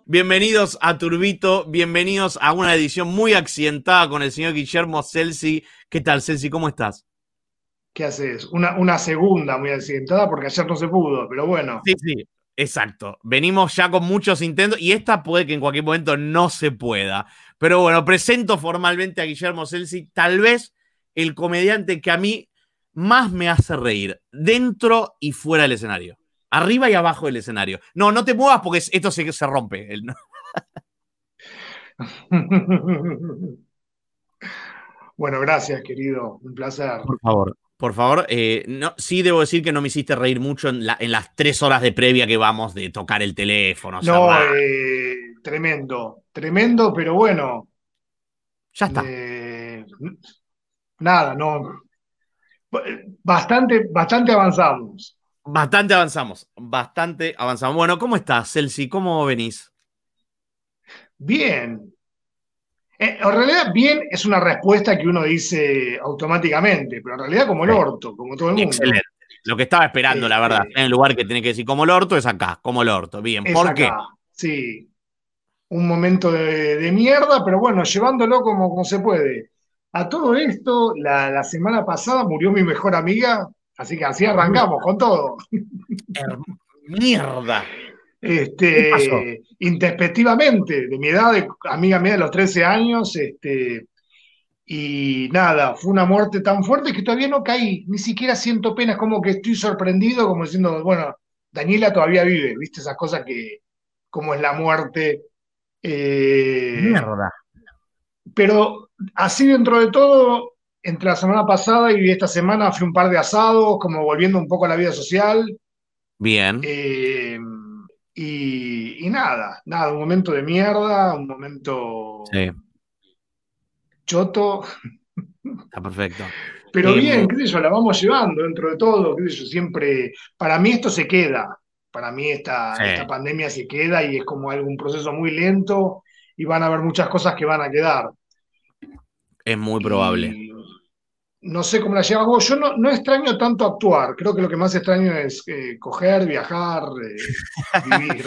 Bienvenidos a Turbito, bienvenidos a una edición muy accidentada con el señor Guillermo Celsi. ¿Qué tal, Celsi? ¿Cómo estás? ¿Qué haces? Una segunda muy accidentada porque ayer no se pudo, pero bueno. Sí, sí, exacto. Venimos ya con muchos intentos y esta puede que en cualquier momento no se pueda. Pero bueno, presento formalmente a Guillermo Celsi, tal vez el comediante que a mí más me hace reír, dentro y fuera del escenario. Arriba y abajo del escenario. No, no te muevas porque esto se rompe. Bueno, gracias, querido. Un placer. Por favor. Por favor, no, sí debo decir que no me hiciste reír mucho en las 3 horas de previa que vamos de tocar el teléfono, No, cerrar. tremendo, tremendo, pero bueno, Ya está. eh, nada, no. Bastante avanzamos. Bastante avanzamos. Bastante avanzamos. Bueno, ¿cómo estás, Celsi? ¿Cómo venís? Bien. En realidad, bien es una respuesta que uno dice automáticamente, pero en realidad como el Sí. orto, como todo el Excelente. mundo. Lo que estaba esperando, la verdad. Este, En el lugar que tiene que decir como el orto es acá, como el orto. Bien, es ¿por qué? acá, sí. Un momento de mierda, pero bueno, llevándolo como se puede. A todo esto, la semana pasada murió mi mejor amiga, así que así arrancamos con todo. Her- Mierda. ¿Qué pasó? Intempestivamente, de mi edad, amiga mía de los 13 años, y nada, fue una muerte tan fuerte que todavía no caí, ni siquiera siento pena, es como que estoy sorprendido, como diciendo, bueno, Daniela todavía vive, ¿viste? Esas cosas que, como es la muerte. Eh, Mierda. Pero así dentro de todo, entre la semana pasada y esta semana fui un par de asados, como volviendo un poco a la vida social. Bien. eh, y nada, un momento de mierda, un momento Sí, choto, está perfecto. pero bien, Em, qué sé yo, la vamos llevando dentro de todo, qué sé yo, siempre, para mí esto se queda, para mí sí, esta pandemia se queda y es como algún proceso muy lento y van a haber muchas cosas que van a quedar. es muy probable. Y no sé cómo la llevas vos. Yo no extraño tanto actuar. Creo que lo que más extraño es coger, viajar, vivir.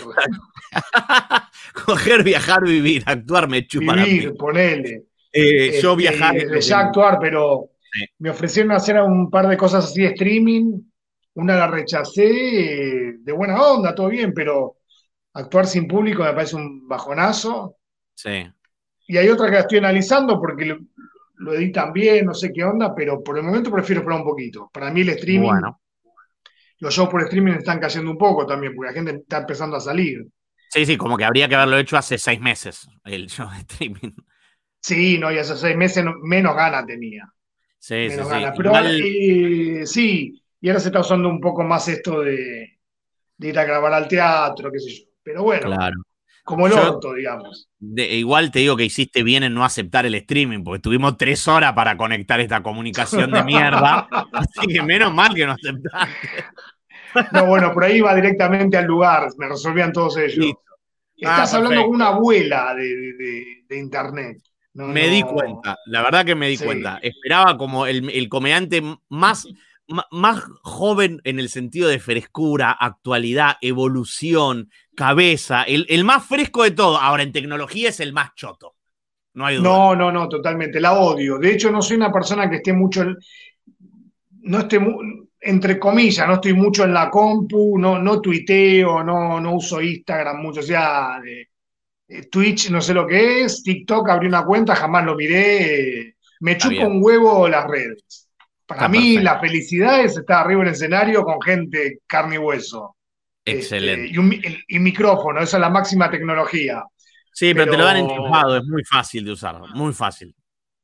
Coger, viajar, vivir, actuar me chupa la Vivir, pija. ponele. Yo viajar Y es desde lo que ya me... actuar, pero Sí. me ofrecieron hacer un par de cosas así de streaming. Una la rechacé, de buena onda, todo bien, pero actuar sin público me parece un bajonazo. Sí. Y hay otra que la estoy analizando porque lo editan bien, no sé qué onda, pero por el momento prefiero esperar un poquito. Para mí el streaming, Bueno. los shows por streaming están cayendo un poco también, porque la gente está empezando a salir. Sí, sí, como que habría que haberlo hecho hace 6 meses, el show de streaming. Sí, no, y hace 6 meses menos ganas tenía, Sí, sí, menos sí. ganas. Pero ahora, Igual, sí, y ahora se está usando un poco más esto de ir a grabar al teatro, qué sé yo. Pero bueno, claro. como el Yo orto, digamos. igual te digo que hiciste bien en no aceptar el streaming, porque tuvimos 3 horas para conectar esta comunicación de mierda. Así que menos mal que no aceptaste. No, bueno, por ahí va directamente al lugar, me resolvían todos ellos. Listo. Ah, Estás hablando con una perfecto. abuela de internet. No, Me di no. cuenta, la verdad que me di Sí, cuenta. Esperaba como el comediante más joven en el sentido de frescura, actualidad, evolución, cabeza, el más fresco de todo. Ahora, en tecnología es el más choto, no hay duda. no, totalmente. La odio. De hecho, no soy una persona que esté mucho, no esté, entre comillas, no estoy mucho en la compu, no tuiteo, no uso Instagram mucho. O sea, Twitch no sé lo que es, TikTok abrí una cuenta, jamás lo miré. Me Está chupa bien, un huevo las redes. Para está mí, la perfecto. felicidad es estar arriba en el escenario con gente carne y hueso. Excelente. Y micrófono, esa es la máxima tecnología. Sí, pero te lo dan Pero enchufado, es muy fácil de usar, muy fácil.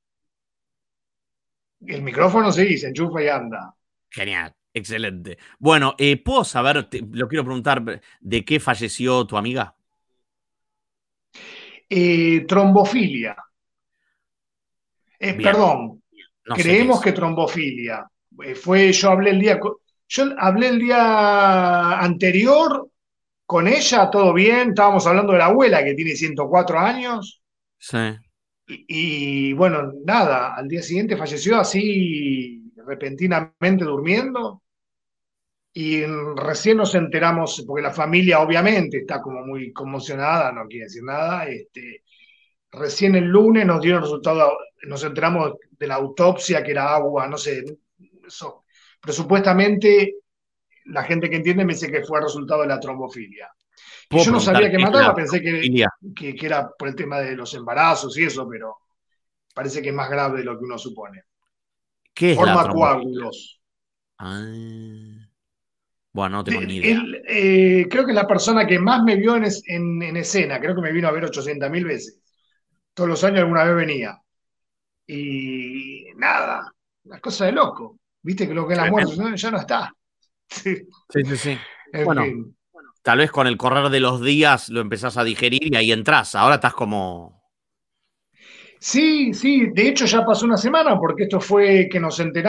el micrófono sí, se enchufa y anda. Genial, excelente. Bueno, ¿puedo saber, lo quiero preguntar, de qué falleció tu amiga? Trombofilia. Bien, Perdón, no sé qué creemos es. que trombofilia. Yo hablé yo hablé el día anterior con ella, todo bien, estábamos hablando de la abuela que tiene 104 años Sí. y bueno, nada, al día siguiente falleció así repentinamente durmiendo Y recién nos enteramos, porque la familia obviamente está como muy conmocionada, no quiere decir nada. Recién el lunes nos dieron el resultado, nos enteramos de la autopsia, que era agua, no sé, eso. Pero supuestamente la gente que entiende me dice que fue el resultado de la trombofilia. Y Puedo yo no preguntar sabía qué qué es la mataba, pensé trombofilia. que era por el tema de los embarazos y eso, pero parece que es más grave de lo que uno supone. ¿Qué es la Forma trombofilia? coágulos. Ah, bueno, no tengo ni idea. Creo que es la persona que más me vio en escena, creo que me vino a ver 800.000 veces. Todos los años alguna vez venía. Y nada, una cosa de loco. Viste que lo que es la muerte Tremendo. ya no está. Sí. Sí, sí, sí. En Bueno, fin. tal vez con el correr de los días lo empezás a digerir y ahí entras. Ahora estás como. Sí, sí, de hecho ya pasó una semana porque esto fue que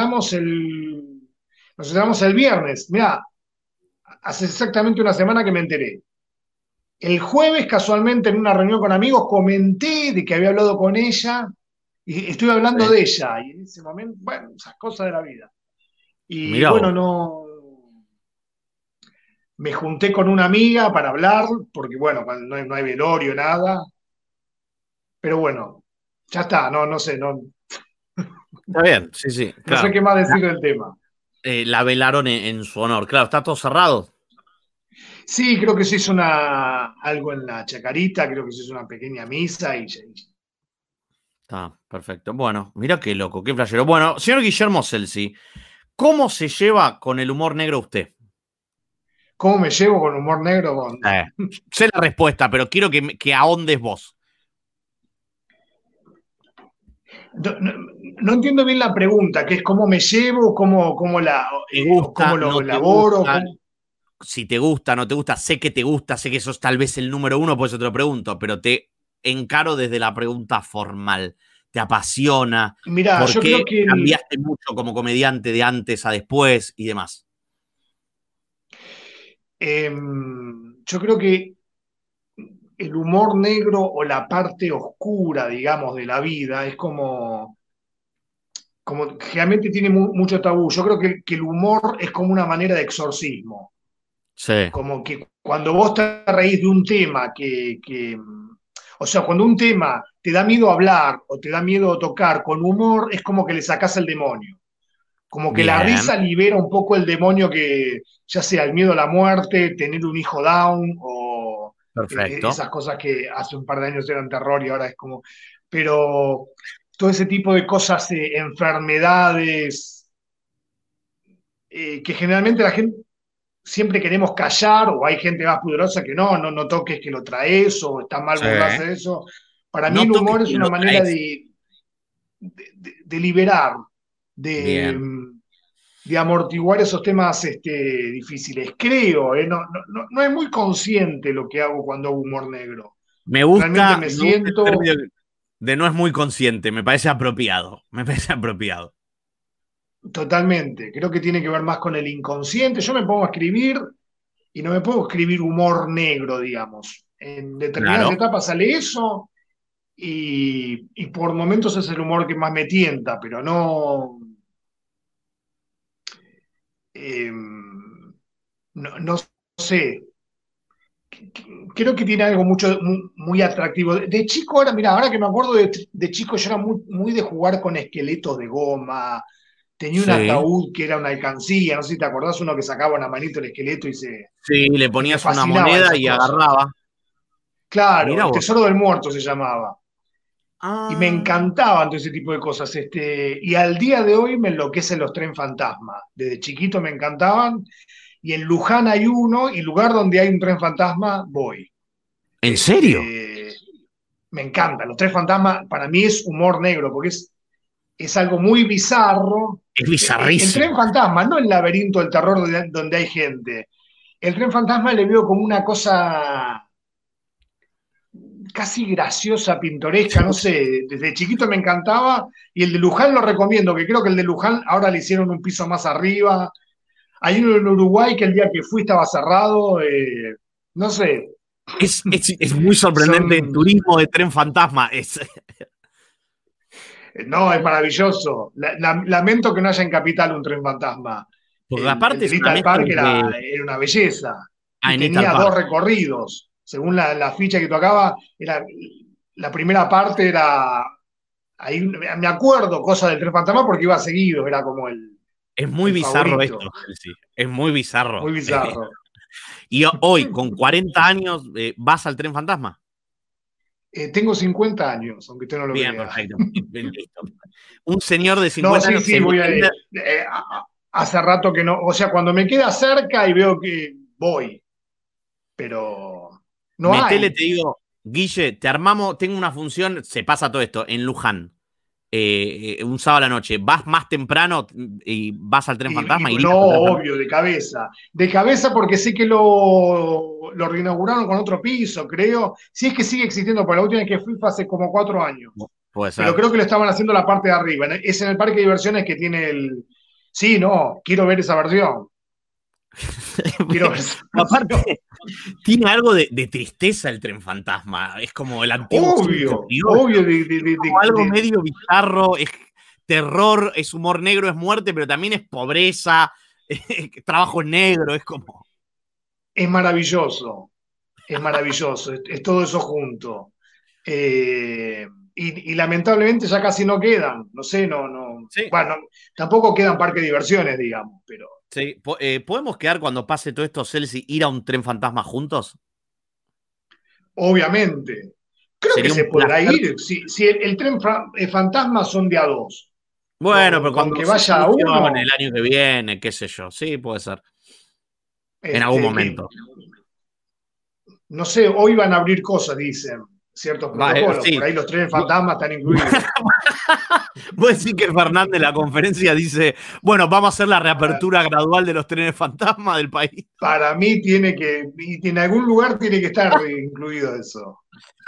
nos enteramos el viernes. Mirá, hace exactamente una semana que me enteré. El jueves, casualmente, en una reunión con amigos, comenté de que había hablado con ella y estuve hablando Sí. de ella. Y en ese momento, bueno, esas cosas de la vida. Y Mirá bueno, vos. no. Me junté con una amiga para hablar, porque bueno, cuando no hay velorio, nada. Pero bueno, ya está, no sé, Está bien, sí, sí, no sé claro. qué más La, decir del tema. la velaron en su honor. Claro, está todo cerrado. Sí, creo que se hizo algo en la Chacarita, creo que se hizo una pequeña misa y Está perfecto. Bueno, mira qué loco, qué flashero. Bueno, señor Guillermo Celsi, ¿cómo se lleva con el humor negro usted? ¿cómo me llevo con humor negro? Eh, sé la respuesta, pero quiero que ahondes vos. No, no entiendo bien la pregunta, que es cómo me llevo, ¿Te o cómo gusta, lo no te elaboro, gusta? Si te gusta, no te gusta, sé que eso es tal vez el número uno, por eso te lo pregunto, pero te encaro desde la pregunta formal. ¿Te apasiona? Mirá, ¿Por yo qué creo que cambiaste mucho como comediante de antes a después y demás? yo creo que el humor negro o la parte oscura, digamos, de la vida es como generalmente tiene mucho tabú. Yo creo que el humor es como una manera de exorcismo. Sí, Como que cuando vos te reís de un tema o sea, cuando un tema te da miedo hablar o te da miedo tocar con humor, es como que le sacás el demonio. Como que la bien, risa libera un poco el demonio ya sea el miedo a la muerte, tener un hijo down o perfecto. esas cosas que hace un par de años eran terror y ahora es como. Pero todo ese tipo de cosas, enfermedades, que generalmente la gente siempre queremos callar, o hay gente más poderosa que no toques que lo traes, o está mal Sí. burlarse de eso. Para mí No el toques humor es que una lo manera traes. de liberar, de, Bien. de amortiguar esos temas difíciles. Creo, no es muy consciente lo que hago cuando hago humor negro. Realmente me Me gusta el siento término de no es muy consciente, me parece apropiado. Me parece apropiado. totalmente, creo que tiene que ver más con el inconsciente. Yo me pongo a escribir y no me puedo escribir humor negro, digamos. En determinadas Claro. etapas sale eso y por momentos es el humor que más me tienta, pero eh, no sé. Creo que tiene algo muy atractivo. De chico, ahora, mira, ahora que me acuerdo de chico, yo era muy de jugar con esqueletos de goma. Tenía un Sí. ataúd que era una alcancía, no sé si te acordás, uno que sacaba una manito el esqueleto Sí, le y me ponías una fascinaba moneda esas y cosas. agarraba. Claro, Mira el vos. tesoro del muerto se llamaba. Y me Ah, encantaban todo ese tipo de cosas. Y al día de hoy me enloquecen los tren fantasma. Desde chiquito me encantaban. Y en Luján hay uno, y lugar donde hay un tren fantasma, voy. ¿en serio? Me encanta. Los tres fantasmas para mí es humor negro, porque es algo muy bizarro. Es El tren bizarrísimo. fantasma, no el laberinto del terror donde hay gente. El tren fantasma le veo como una cosa casi graciosa, pintoresca, no sé, desde chiquito me encantaba y el de Luján lo recomiendo, que creo que el de Luján ahora le hicieron un piso más arriba. Hay uno en Uruguay que el día que fui estaba cerrado, no sé, Es muy sorprendente el son, turismo de tren fantasma. no, es maravilloso. Lamento que no haya en Capital un tren fantasma. Porque El aparte de es una Little mezcla Park entre... era una belleza. Y En Little tenía dos Park. recorridos. Según la ficha que tocaba, la primera parte era. Ahí me acuerdo cosas del Tres Fantasmas porque iba seguido, era como Es muy el bizarro favorito. esto, Chelsea. Es muy bizarro. Muy bizarro. Y hoy, con 40 años, ¿vas al Tren Fantasma? Tengo 50 años, aunque usted no lo Bien, crea. perfecto. Bien, listo. Un señor de No, 50 sí, años sí, se voy mete en... hace rato que no. O sea, cuando me queda cerca y veo que voy, pero no Metele, hay. te digo, Guille, te armamos, tengo una función, se pasa todo esto, en Luján. Un sábado a la noche. Vas más temprano y vas al Tren Fantasma y No, listo. Tren Fantasma. obvio, de cabeza. De cabeza porque sé que lo reinauguraron con otro piso, creo. Si es que sigue existiendo, porque la última vez que fui fue hace como 4 años. Puede Pero ser. creo que lo estaban haciendo la parte de arriba. Es en el parque de diversiones que tiene el. Sí, no, quiero ver esa versión. Quiero ver esa versión. Aparte, tiene algo de tristeza el Tren Fantasma. Es como el antiguo circo Obvio, criollo. obvio. Es como algo medio bizarro, es terror, es humor negro, es muerte, pero también es pobreza, trabajo negro, es como... Es maravilloso. Es maravilloso. Es todo eso junto. Y lamentablemente ya casi no quedan. No sé, no. Sí, Bueno, tampoco quedan parques de diversiones, digamos, pero sí. ¿Podemos quedar cuando pase todo esto, Celsi, ir a un Tren Fantasma juntos? obviamente. Creo que Sería se un podrá placer. ir. Si el tren fantasma son de a dos. Bueno, pero Con cuando que se vaya a solucione el uno, año que viene, qué sé yo, sí, puede ser, en algún este, que, momento. no sé, hoy van a abrir cosas, dicen, ciertos protocolos. Por Sí. ahí los trenes fantasmas están incluidos. Vos decís que Fernández en la conferencia dice, bueno, vamos a hacer la Para, reapertura gradual de los trenes fantasma del país. para mí tiene que, y en algún lugar tiene que estar incluido eso.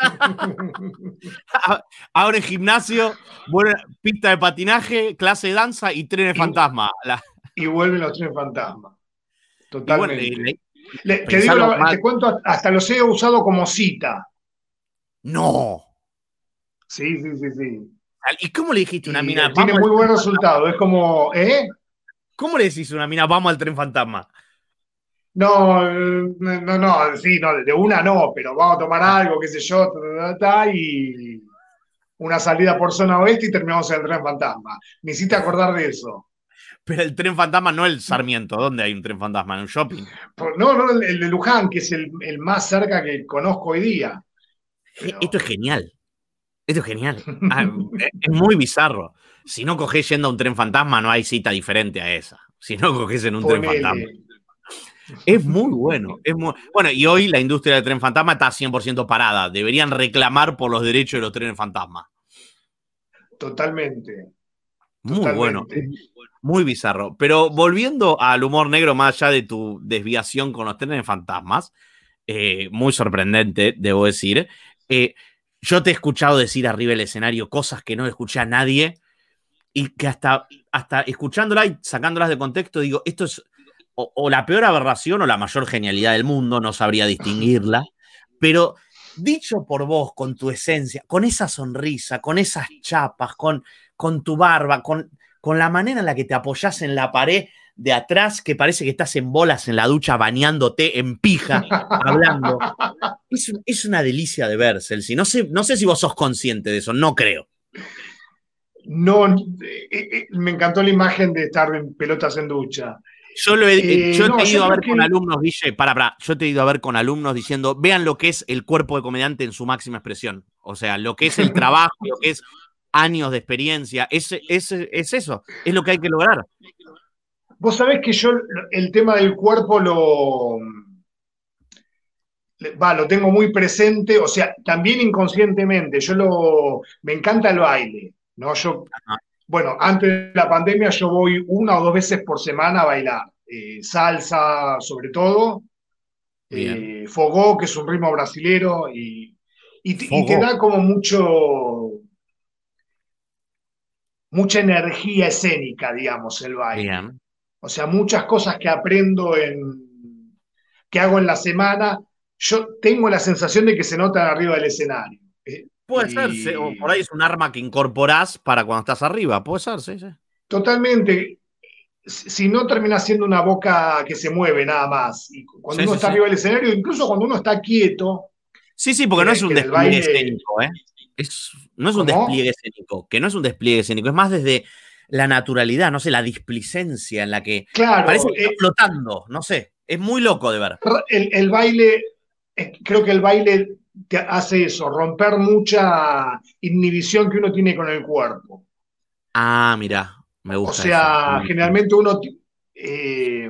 Ahora en gimnasio, buena pista de patinaje, clase de danza y trenes Y, fantasma. y vuelven los trenes fantasmas, Y bueno, totalmente. Te digo, pensalo más. te cuento, hasta los he usado como cita. No. Sí, sí, sí, sí. ¿Y cómo le dijiste a una Y mina, tiene vamos al muy tren buen fantasma? resultado. Es como, ¿eh? ¿Cómo le decís a una mina, vamos al tren fantasma? No, no, no, sí, no, de una no, pero vamos a tomar Ah, algo, qué sé yo, y una salida por zona oeste y terminamos en el tren fantasma. Me hiciste acordar de eso. pero el tren fantasma no el Sarmiento. ¿Dónde hay un tren fantasma? ¿En un shopping? No, no, el de Luján, que es el más cerca que conozco hoy día. Esto Pero. es genial. Esto es genial. Es muy bizarro. Si no cogés yendo a un tren fantasma, no hay cita diferente a esa. Si no cogés en un tren fantasma. Ponele. Es muy bueno. Bueno, y hoy la industria del tren fantasma está 100% parada. Deberían reclamar por los derechos de los trenes fantasma. Totalmente, Muy bueno. totalmente. Muy bizarro. Pero volviendo al humor negro, más allá de tu desviación con los trenes fantasmas, muy sorprendente, debo decir. Yo te he escuchado decir arriba del escenario cosas que no escuché a nadie y que hasta escuchándolas y sacándolas de contexto, digo, esto es o la peor aberración o la mayor genialidad del mundo, no sabría distinguirla, pero dicho por vos, con tu esencia, con esa sonrisa, con esas chapas, con tu barba, con la manera en la que te apoyás en la pared de atrás, que parece que estás en bolas en la ducha bañándote en pija, hablando. Es una delicia de ver, Celsi. No sé si vos sos consciente de eso, no creo. No, me encantó la imagen de estar en pelotas en ducha. Yo No, te he yo ido a creo ver con que alumnos, Guille, yo te he ido a ver con alumnos diciendo, vean lo que es el cuerpo de comediante en su máxima expresión. O sea, lo que es el trabajo, lo que es años de experiencia, es eso, es lo que hay que lograr. vos sabés que yo el tema del cuerpo lo tengo muy presente, o sea, también inconscientemente. Me encanta el baile, ¿no? Ajá, Bueno, antes de la pandemia yo voy 1 o 2 veces por semana a bailar. Salsa sobre todo, bien. fogó, que es un ritmo brasilero, y te Fogo, da como mucha energía escénica, digamos, el baile. bien. O sea, muchas cosas que aprendo que hago en la semana, yo tengo la sensación de que se notan arriba del escenario. Puede ser, o por ahí es un arma que incorporás para cuando estás arriba, puede ser, sí, sí. Totalmente. si no termina siendo una boca que se mueve nada más. Y cuando Sí, uno sí, está sí. arriba del escenario, incluso cuando uno está quieto, Sí, sí, porque no es un que del despliegue baile, escénico, ¿eh? No es un ¿cómo? despliegue escénico, que no es un despliegue escénico, es más desde la naturalidad, no sé, la displicencia en la que parece Claro, que está flotando, no sé, es muy loco de ver. el baile, creo que el baile te hace eso, romper mucha inhibición que uno tiene con el cuerpo. Ah, mira, me O gusta eso. sea, generalmente uno, eh,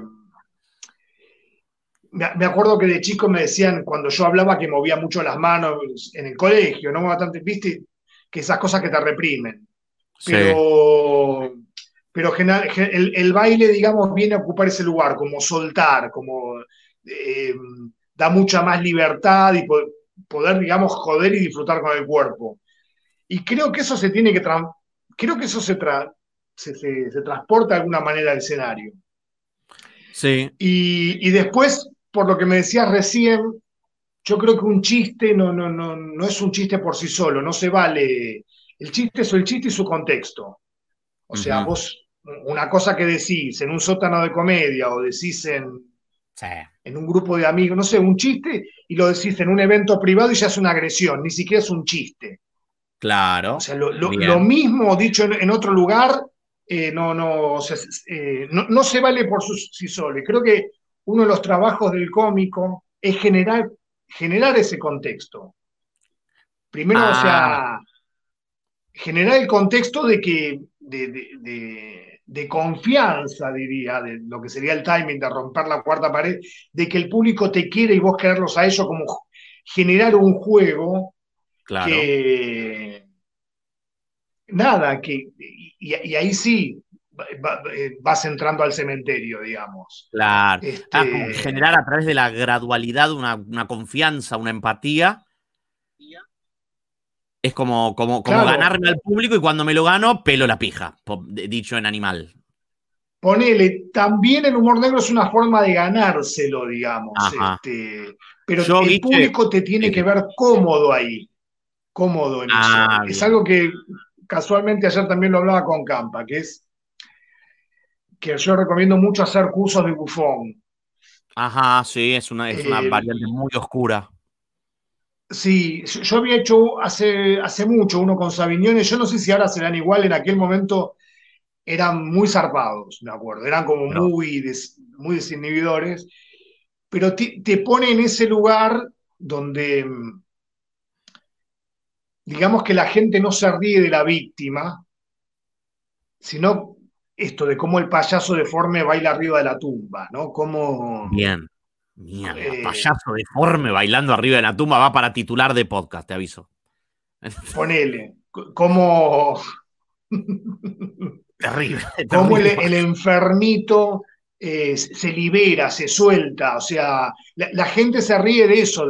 me acuerdo que de chico me decían, cuando yo hablaba, que movía mucho las manos en el colegio, ¿no? Bastante, viste, que esas cosas que te reprimen. Sí, Pero, el baile, digamos, viene a ocupar ese lugar, como soltar, como eh, da mucha más libertad y poder, digamos, joder y disfrutar con el cuerpo. Y creo que eso se tiene que, creo que eso se transporta de alguna manera al escenario. sí, Y después, por lo que me decías recién, yo creo que un chiste no es un chiste por sí solo, no se vale. El chiste es el chiste y su contexto. O sea, ujú, vos, una cosa que decís en un sótano de comedia o decís sí, en un grupo de amigos, no sé, un chiste y lo decís en un evento privado y ya es una agresión, ni siquiera es un chiste. O claro, sea, lo bien. mismo dicho en otro lugar o sea, no se vale por sí solo. Y creo que uno de los trabajos del cómico es generar ese contexto. Primero, o Ah, sea, generar el contexto de que de confianza, diría, de lo que sería el timing, de romper la cuarta pared, de que el público te quiere y vos quererlos a ellos, como generar un juego claro. que, nada, y ahí sí vas entrando al cementerio, digamos. Claro. Ah, como que Este, generar a través de la gradualidad una confianza, una empatía. Es como claro, ganarme al público y cuando me lo gano, pelo la pija, dicho en animal. ponele, también el humor negro es una forma de ganárselo, digamos, Ajá. pero Yo, el Guille, público te tiene sí, que sí. ver cómodo ahí, cómodo en eso. Ah, Es bien. algo que casualmente ayer también lo hablaba con Campa, que es que yo recomiendo mucho hacer cursos de bufón. Ajá, sí, es una Eh, variante muy oscura. sí, yo había hecho hace mucho uno con Sabiñones, yo no sé si ahora serán igual, en aquel momento eran muy zarpados, me acuerdo, eran como Pero, muy desinhibidores, pero te pone en ese lugar donde, digamos que la gente no se ríe de la víctima, sino esto de cómo el payaso deforme baila arriba de la tumba, ¿no? Cómo, bien. Mierda, eh, payaso deforme bailando arriba de la tumba va para titular de podcast, te aviso. ponele, cómo, Terrible, cómo terrible. el enfermito se libera, se suelta, o sea, la gente se ríe de eso,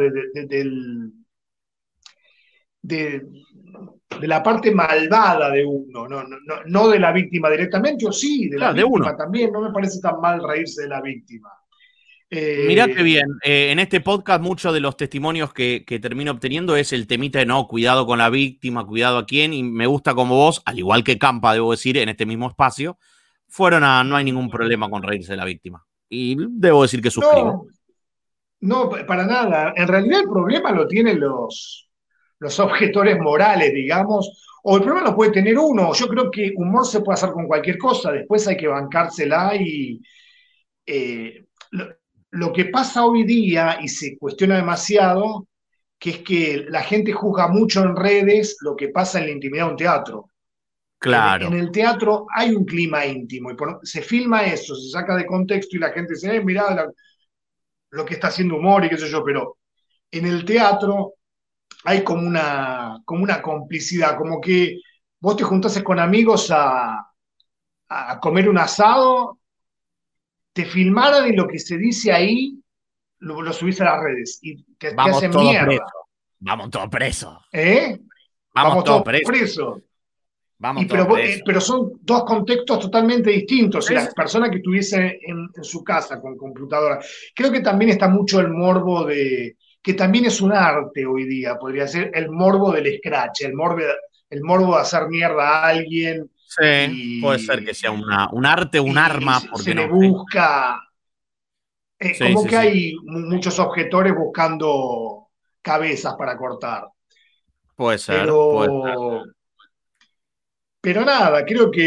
de, de la parte malvada de uno, no de la víctima directamente, o sí, de la Claro, de víctima uno. también, no me parece tan mal reírse de la víctima. Mirá qué Eh, bien. En este podcast, muchos de los testimonios que termino obteniendo es el temita de no, cuidado con la víctima, cuidado a quién. Y me gusta como vos, al igual que Campa, debo decir, en este mismo espacio, fueron a no hay ningún problema con reírse de la víctima. Y debo decir que suscribo. no, no, para nada. En realidad el problema lo tienen los objetores morales, digamos, o el problema lo puede tener uno. Yo creo que humor se puede hacer con cualquier cosa, después hay que bancársela y eh, lo que pasa hoy día y se cuestiona demasiado, que es que la gente juzga mucho en redes lo que pasa en la intimidad de un teatro. En Claro. el teatro hay un clima íntimo y se filma eso, se saca de contexto y la gente dice, mirá lo que está haciendo humor y qué sé yo, pero en el teatro hay como una complicidad, como que vos te juntases con amigos a comer un asado, te filmaran y lo que se dice ahí lo subís a las redes y te Vamos hacen todos mierda. presos. Vamos todos presos. ¿Eh? Vamos Vamos todos todos presos. presos. Vamos todos presos. Pero son dos contextos totalmente distintos. Si Sí, sí, la persona que estuviese en su casa con computadora, creo que también está mucho el morbo que también es un arte hoy día, podría ser el morbo del scratch, el morbo de hacer mierda a alguien. Sí, puede ser que sea y, un arte o un y arma, se ¿por le no? Sí, busca, sí, como sí, que sí. hay muchos objetores buscando cabezas para cortar. Puede ser, puede ser. Pero, pero nada,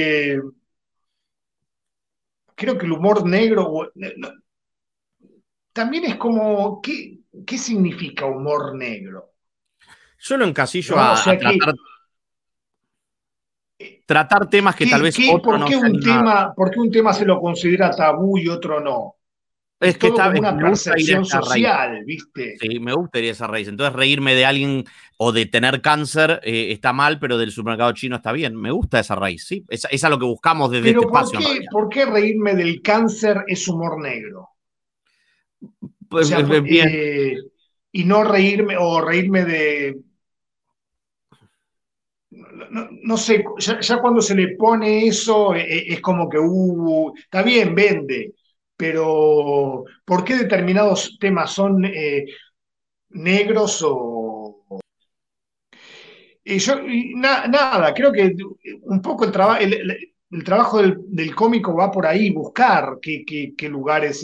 creo que el humor negro también es como, ¿qué significa humor negro? Yo lo encasillo ¿No? O a sea, tratar temas que tal vez otro no se anima. por qué un tema se lo considera tabú y otro no? Es Es que todo como una me gusta ir a percepción esa raíz. social, ¿viste? Sí, me gusta ir a esa raíz. Entonces, reírme de alguien o de tener cáncer está mal, pero del supermercado chino está bien. Me gusta esa raíz, ¿sí? Es a lo que buscamos desde este Pero espacio, en realidad. por qué reírme del cáncer es humor negro? O Pues, sea, bien, y no reírme o reírme de, no sé, ya cuando se le pone eso es como que, está bien, vende, pero ¿por qué determinados temas son negros o... nada, creo que un poco el trabajo del cómico va por ahí, buscar qué lugares,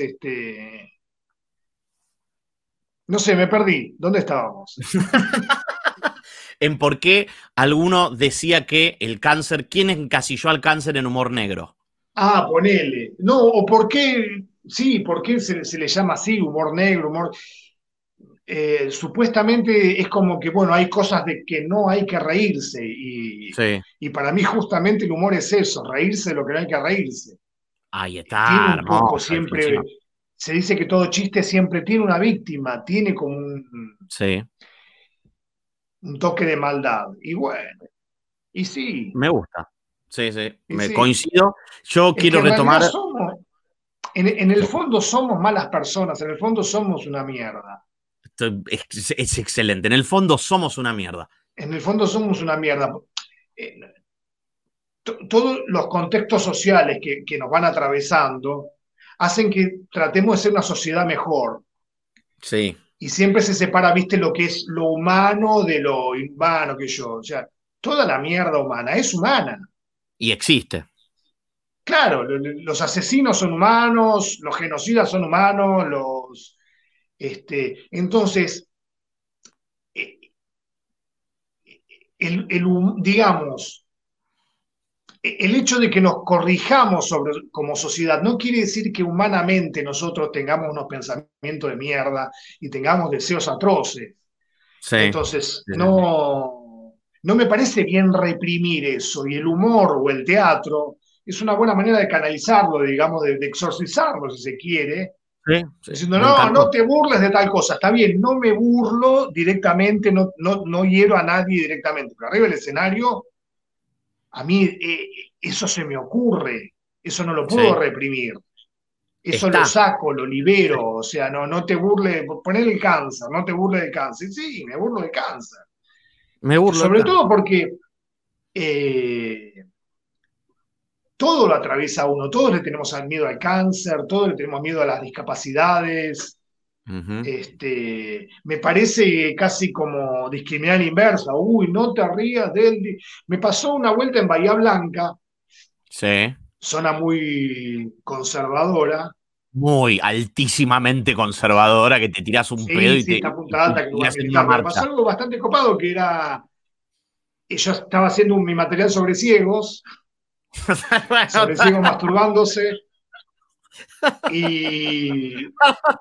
no sé, me perdí, ¿dónde estábamos? en por qué alguno decía que el cáncer, ¿quién encasilló al cáncer en humor negro? Ah, ponele. No, o por qué, sí, por qué se le llama así, humor negro, humor. Supuestamente es como que, bueno, hay cosas de que no hay que reírse Sí, y para mí justamente el humor es eso, reírse de lo que no hay que reírse. ahí Tiene está, un poco hermosa siempre, definición. se dice que todo chiste siempre tiene una víctima, tiene como Sí, un toque de maldad. Y bueno, y sí, me gusta. Sí, sí, y me sí. coincido. Yo Es que quiero en realidad retomar. somos, en el Sí, fondo somos malas personas, en el fondo somos una mierda. es excelente. En el fondo somos una mierda. En el fondo somos una mierda. Eh, Todos los contextos sociales que nos van atravesando hacen que tratemos de ser una sociedad mejor. Sí, Y siempre se separa, viste, lo que es lo humano de lo inhumano, que yo. O sea, toda la mierda humana es humana. y existe. Claro, los asesinos son humanos, los genocidas son humanos, entonces, eh, digamos, el hecho de que nos corrijamos como sociedad no quiere decir que humanamente nosotros tengamos unos pensamientos de mierda y tengamos deseos atroces. Sí, Entonces, sí, sí, sí. no me parece bien reprimir eso. Y el humor o el teatro es una buena manera de canalizarlo, digamos, de exorcizarlo, si se quiere. Sí, sí, Diciendo, me no, no encantó. te burles de tal cosa. Está bien, no me burlo directamente, no hiero a nadie directamente. Pero arriba del escenario a mí eso se me ocurre, eso no lo puedo Sí, reprimir, eso lo está. saco, lo Sí, libero, o sea, no te burles, poner el cáncer, no te burles del cáncer. Sí, me burlo del cáncer. me burlo del Sobre todo cáncer. porque eh, todo lo atraviesa uno, todos le tenemos miedo al cáncer, todos le tenemos miedo a las discapacidades. Ujú. Me parece casi como discriminar a la inversa. Uy, no te rías del... Me pasó una vuelta en Bahía Blanca, Sí. zona muy conservadora. Muy altísimamente conservadora que te tiras un pedo Sí, y sí, te está Punta Alta, que es y lugar hacen una militar. Pero me pasó marcha. algo bastante copado que era. Yo estaba haciendo mi material Bueno, sobre ciegos masturbándose, y.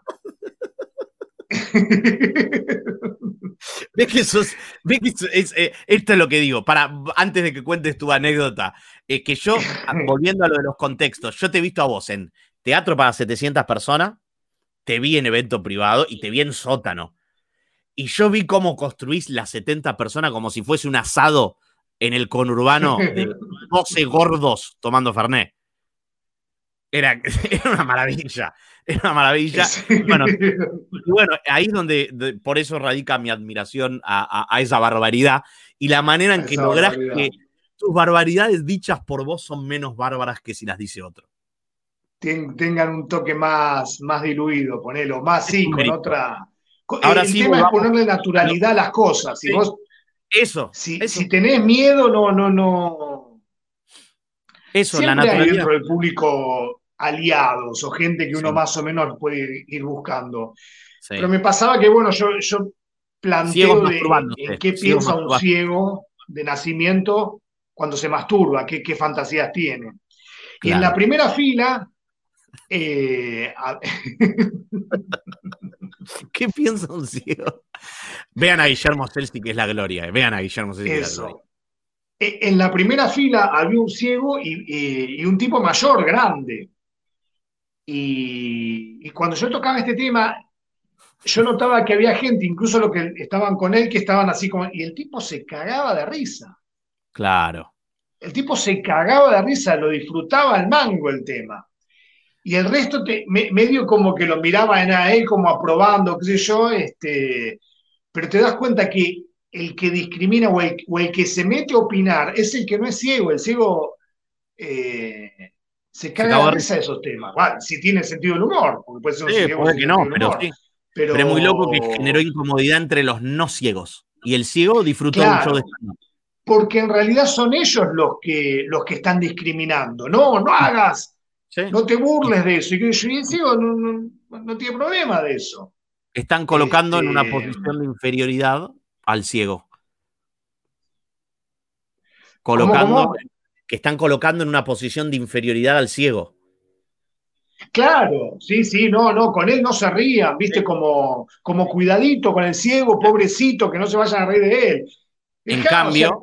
ves que ves que esto es lo que digo, antes de que cuentes tu anécdota, que yo, volviendo a lo de los contextos, yo te he visto a vos en teatro para 700 personas, te vi en evento privado y te vi en sótano. Y yo vi cómo construís las 70 personas como si fuese un asado en el conurbano de 12 gordos tomando Fernet. Era, era una maravilla, era una maravilla. Y bueno, ahí es donde, por eso radica mi admiración a esa barbaridad y la manera en que Esa lográs barbaridad. que tus barbaridades dichas por vos son menos bárbaras que si las dice otro. Tengan un toque más diluido, ponelo, más Es sí, un con mérito. otra. Ahora El sí, tema es volvamos ponerle a lo. naturalidad a las cosas. Si Sí, vos, eso, si eso. tenés miedo, no. Eso, la Siempre hay naturalidad. dentro del público aliados o gente que uno Sí, más o menos puede ir buscando. Pero sí. me pasaba que, bueno, yo Ciegos planteo en masturbándose, qué ciegos piensa un masturbándose. ciego de nacimiento cuando se masturba, qué fantasías tiene. Y en la Claro. primera fila, eh, a- ¿Qué piensa un ciego? Vean a Guillermo Celsi, que es la gloria. Vean a Guillermo Celsi, que es la gloria. eso, en la primera fila había un ciego y un tipo mayor, grande. Y cuando yo tocaba este tema, yo notaba que había gente, incluso los que estaban con él, que estaban así como. Y el tipo se cagaba de risa. Claro. El tipo se cagaba de risa, lo disfrutaba al mango el tema. Y el resto medio como que lo miraban a él como aprobando, qué sé yo, pero te das cuenta que el que discrimina o el que se mete a opinar es el que no es ciego. El ciego eh, se Se caga cagó de de risa risa. de esos temas. Bueno, si tiene sentido del humor, porque puede ser un Sí, ciego puede sin que no, sentido del pero humor. sí. Pero es muy loco que generó Pero, incomodidad entre los no ciegos. Y el ciego disfrutó de un show de claro, stand-up. porque en realidad son ellos los que están discriminando. No, no hagas, ¿Sí? no te Y burles de eso. Y el ciego no tiene problema de eso. están colocando en una Este, posición de inferioridad al ciego. ¿Cómo, Colocando, cómo? que están colocando en una posición de inferioridad al ciego. Claro, sí, sí, no, no, con él no se rían, viste, Sí. como cuidadito con el ciego, pobrecito, que no se vayan a reír de él. En Dejá, o sea, cambio,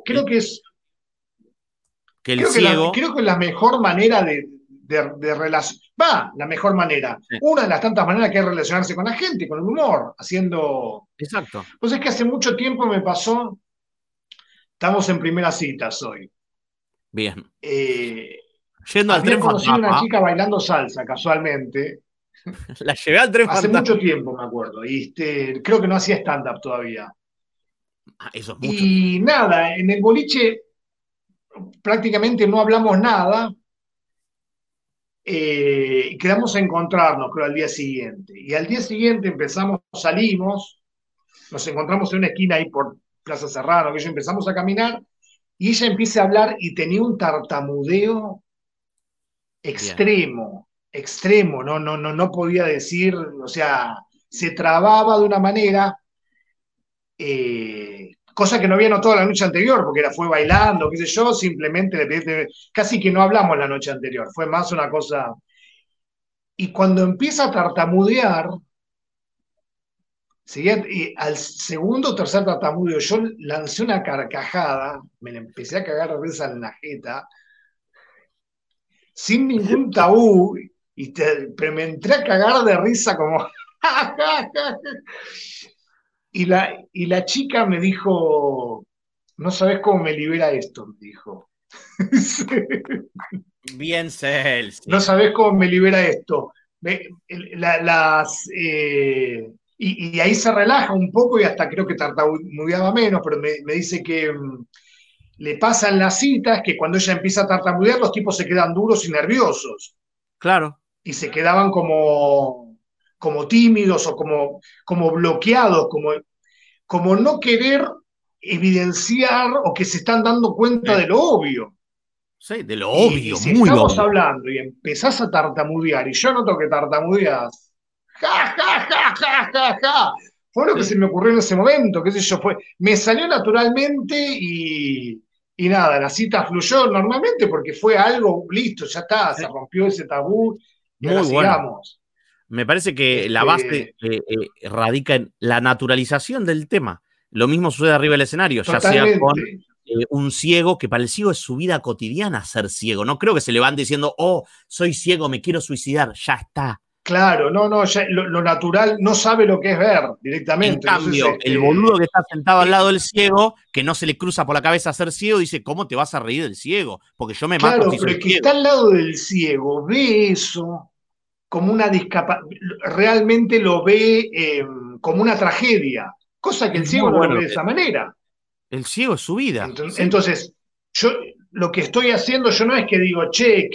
que el ciego, creo que la mejor manera de relación, va, la mejor manera, sí, una de las tantas maneras que es relacionarse con la gente, con el humor, haciendo. exacto, Pues es que hace mucho tiempo me pasó, estamos en primera cita hoy. bien. Eh, Yendo al Había tren conocido una fantasma, chica bailando salsa casualmente, la llevé al tren hace mucho fantasma. tiempo me acuerdo, y creo que no hacía stand-up todavía. Ah, eso es mucho tiempo. Y nada, en el boliche prácticamente no hablamos nada, y quedamos a encontrarnos, creo, al día siguiente. Y al día siguiente salimos, nos encontramos en una esquina ahí por Plaza Serrano, que yo empezamos a caminar, y ella empieza a hablar y tenía un tartamudeo Bien. extremo, extremo, no podía decir, o sea, se trababa de una manera, cosa que no había notado la noche anterior, porque fue bailando, qué sé yo, simplemente casi que no hablamos la noche anterior, fue más una cosa. Y cuando empieza a tartamudear, y al segundo o tercer tartamudeo, yo lancé una carcajada, me la empecé a cagar de risa en la jeta, sin ningún tabú, pero me entré a cagar de risa como. Y la chica me dijo, no sabes cómo me libera esto, me dijo. Bien, No Celsi. sabes cómo me libera esto. Y ahí se relaja un poco y hasta creo que tartamudeaba menos, pero me dice que le pasan las citas que cuando ella empieza a tartamudear los tipos se quedan duros y nerviosos Claro. y se quedaban como tímidos o como bloqueados, como no querer evidenciar o que se están dando cuenta Sí, de lo obvio. sí, de lo Y obvio, si muy estamos obvio. hablando y empezás a tartamudear y yo noto que tartamudeas, ja, ja, ja, ja, ja, ja, fue lo que se Sí. me ocurrió en ese momento, qué sé yo, me salió naturalmente y nada, la cita fluyó normalmente porque fue algo, listo, ya está, se Sí. rompió ese tabú y ahora Muy bueno. sigamos. Me parece que la base Este, radica en la naturalización del tema. Lo mismo sucede arriba del escenario, ya sea con Totalmente. un ciego, que para el ciego es su vida cotidiana ser ciego. No creo que se levante diciendo, oh, soy ciego, me quiero suicidar. Ya está. Claro, no, ya lo natural no sabe lo que es ver En directamente. Entonces, cambio, el boludo que está sentado al lado del ciego, que no se le cruza por la cabeza ser ciego, dice, ¿cómo te vas a reír del ciego? Porque yo me mato claro, si pero soy el que está ciego. al lado del ciego ve eso como una discapacidad, realmente lo ve como una tragedia, cosa que el Es ciego muy no lo bueno ve lo de que esa decís. manera. El ciego es su vida. Sí, Entonces, yo lo que estoy haciendo, yo no es que digo, che,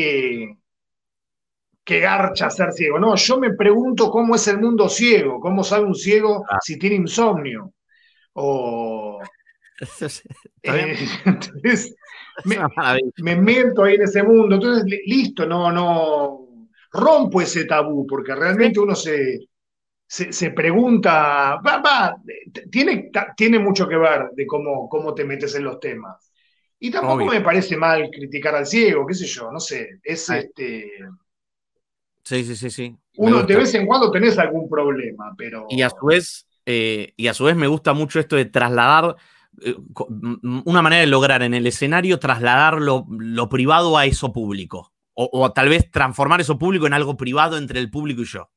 qué garcha ser ciego. No, yo me pregunto cómo es el mundo ciego, cómo sabe un ciego claro. si tiene insomnio, o ¿Está bien? Entonces, Es una maravilla. me meto ahí en ese mundo. Entonces, listo, no rompo ese tabú, porque Sí, realmente uno se pregunta, tiene mucho que ver de cómo te metes en los temas. Y tampoco obvio. me parece mal criticar al ciego, qué sé yo, no sé, Eh, Sí, sí, sí, sí. Me uno de gusta. vez en cuando tenés algún problema, Y a su pero vez, me gusta mucho esto de trasladar, una manera de lograr en el escenario, trasladar lo privado a eso público. O tal vez transformar eso público en algo privado entre el público y yo.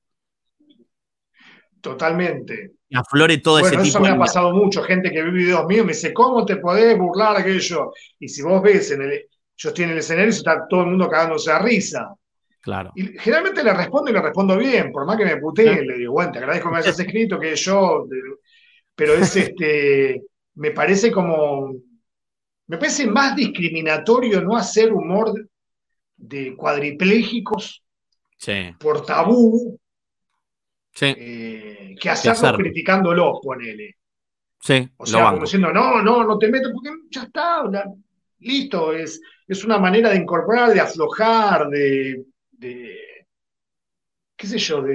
totalmente. Y aflore todo ese Bueno, eso tipo me de ha libertad. pasado mucho, gente que ve videos míos me dice, ¿cómo te podés burlar de aquello? Y si vos ves, yo estoy en el escenario y está todo el mundo cagándose a risa. Claro. Y generalmente le respondo y le respondo bien, por más que me ¿Eh? puteen, le digo, bueno, te agradezco que me hayas escrito, que yo, pero me parece me parece más discriminatorio no hacer humor de cuadriplégicos Sí, por tabú sí, que que hacerlos hacerlo. criticándolos, ponele. Sí, O lo sea, como banco. diciendo, no te metas, porque ya está, listo, es una manera de incorporar, de aflojar, de qué sé yo,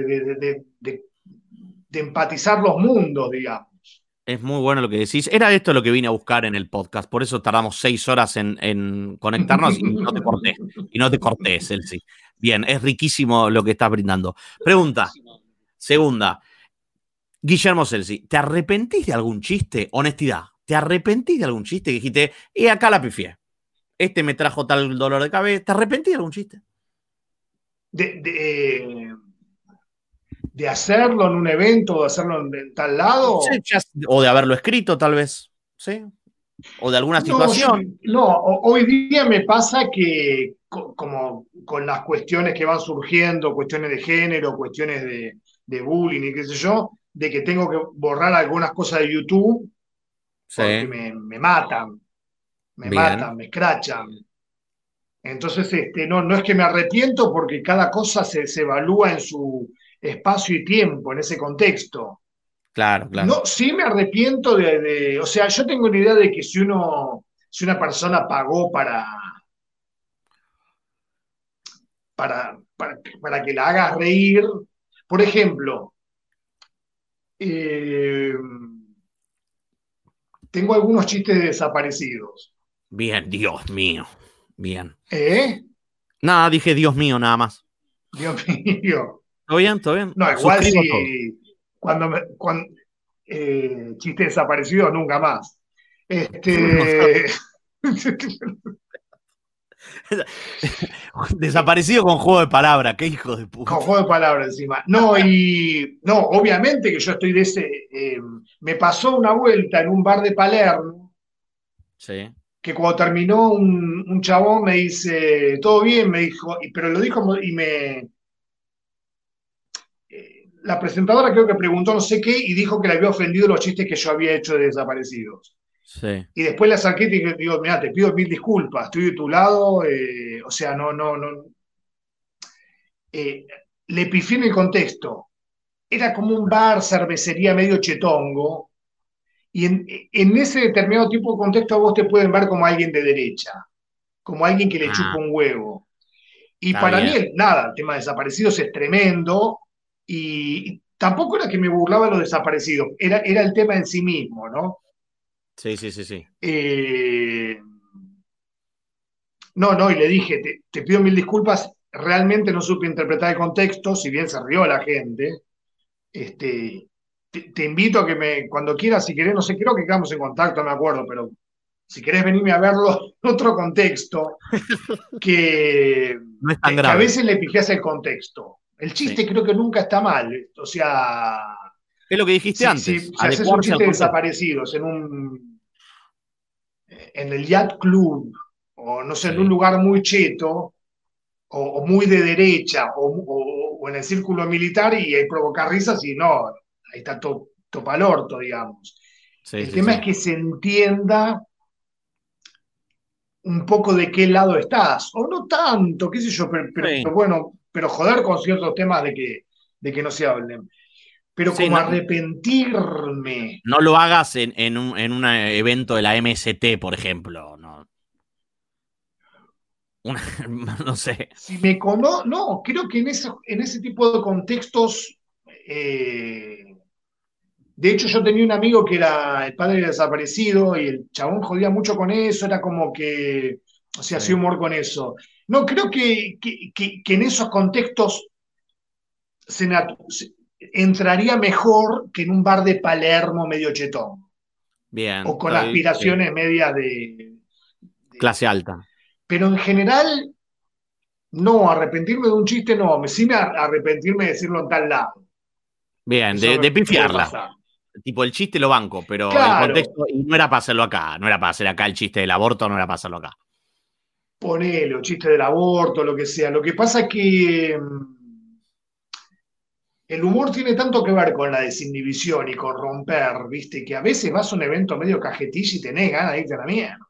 de empatizar los mundos, digamos. Es muy bueno lo que decís. Era esto lo que vine a buscar en el podcast. Por eso tardamos 6 horas en conectarnos y no te corté. Y no te corté, Celsi. Bien, es riquísimo lo que estás brindando. Pregunta, segunda. Guillermo Celsi, ¿te arrepentís de algún chiste? Honestidad. ¿Te arrepentís de algún chiste que dijiste, acá la pifié? Este me trajo tal dolor de cabeza. ¿Te arrepentís de algún chiste? De, de, de hacerlo en un evento, o de hacerlo en tal Sí, lado. o de haberlo escrito, tal vez. ¿Sí? O de alguna No, situación. no, hoy día me pasa que como con las cuestiones que van surgiendo, cuestiones de género, cuestiones de bullying y qué sé yo, de que tengo que borrar algunas cosas de YouTube porque Sí. me Bien. matan, me escrachan. Entonces, no es que me arrepiento porque cada cosa se evalúa en su espacio y tiempo, en ese contexto. Claro, claro. No, sí me arrepiento o sea, yo tengo la idea de que si una persona pagó para que la hagas reír, por ejemplo, eh, tengo algunos chistes de desaparecidos. Bien, Dios mío. Bien. ¿Eh? Nada, dije Dios mío, nada más. Dios mío. ¿Todo bien? ¿Todo bien? No, igual Suscribo todo. si cuando chistes desaparecidos nunca más. Este, Desaparecido con juego de palabra. Qué hijo de con puta. juego de palabras encima. No, no, obviamente que yo estoy de ese. Me pasó una vuelta en un bar de Palermo, Sí. que cuando terminó un chabón me dice, todo bien, me dijo, pero lo dijo la presentadora creo que preguntó no sé qué y dijo que le había ofendido los chistes que yo había hecho de desaparecidos. Sí. Y después le acerqué y digo, mira, te pido mil disculpas, estoy de tu lado, o sea, no. eh, Le pifié en el contexto. Era como un bar, cervecería medio chetongo, y en ese determinado tipo de contexto vos te pueden ver como alguien de derecha, como alguien que le chupa Ah, un huevo. Y está para mí, bien. nada, el tema de desaparecidos es tremendo, y tampoco era que me burlaba de los desaparecidos, era el tema en sí mismo, ¿no? Sí, sí, sí, sí. Eh, no, y le dije, te pido mil disculpas, realmente no supe interpretar el contexto, si bien se rió la gente. Este, te invito a que cuando quieras, si querés, no sé, creo que quedamos en contacto, no me acuerdo, pero si querés venirme a verlo en otro contexto, que, No es tan que a grave. veces le pifias el contexto. El Sí. chiste creo que nunca está mal. O sea, Es lo que dijiste si antes, haces un adecuarse al chiste de contexto. desaparecidos en el Yacht Club, o no sé, en un Sí, lugar muy cheto, o muy de derecha, o en el círculo militar, y ahí provocar risas, y no, ahí está todo pa'l orto, digamos. sí, El sí, tema es sí. que se entienda un poco de qué lado estás, o no tanto, qué sé yo, pero Sí, bueno, pero joder con ciertos temas de que no se hablen. pero Sí, como no, arrepentirme. no lo hagas en un evento de la MST, por ejemplo. No, Una- no sé. Si me cono no, creo que en ese tipo de contextos, eh, de hecho yo tenía un amigo que era el padre desaparecido y el chabón jodía mucho con eso, era como que, o sea, hacía Sí. humor con eso. No, creo que en esos contextos entraría mejor que en un bar de Palermo medio chetón, o Bien, con sí. aspiraciones medias Clase alta. pero en general, no, arrepentirme de un chiste no, sí me arrepentirme de decirlo en tal lado. Bien, Eso de me puede pifiarla. pasar. Tipo, el chiste lo banco, pero el Claro, contexto, y no era para hacerlo acá, no era para hacer acá el chiste del aborto, no era para hacerlo acá. ponele, o chiste del aborto, lo que sea. Lo que pasa es que el humor tiene tanto que ver con la desinhibición y con romper, ¿viste? Que a veces vas a un evento medio cajetilla y tenés ganas de irte a la mierda.